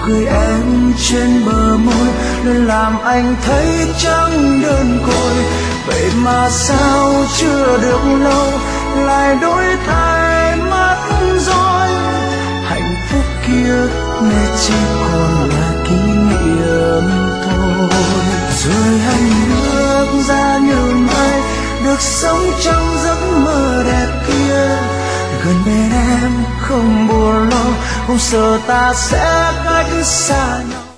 cười em trên bờ môi luôn làm anh thấy chẳng đơn côi. Vậy mà sao chưa được lâu lại đổi thay mất rồi. Hạnh phúc kia nay chỉ còn là kỷ niệm thôi. Rồi anh bước ra như mây được sống trong giấc mơ đẹp kia. Gần bên em không buồn lo, không sợ ta sẽ cách xa nhau.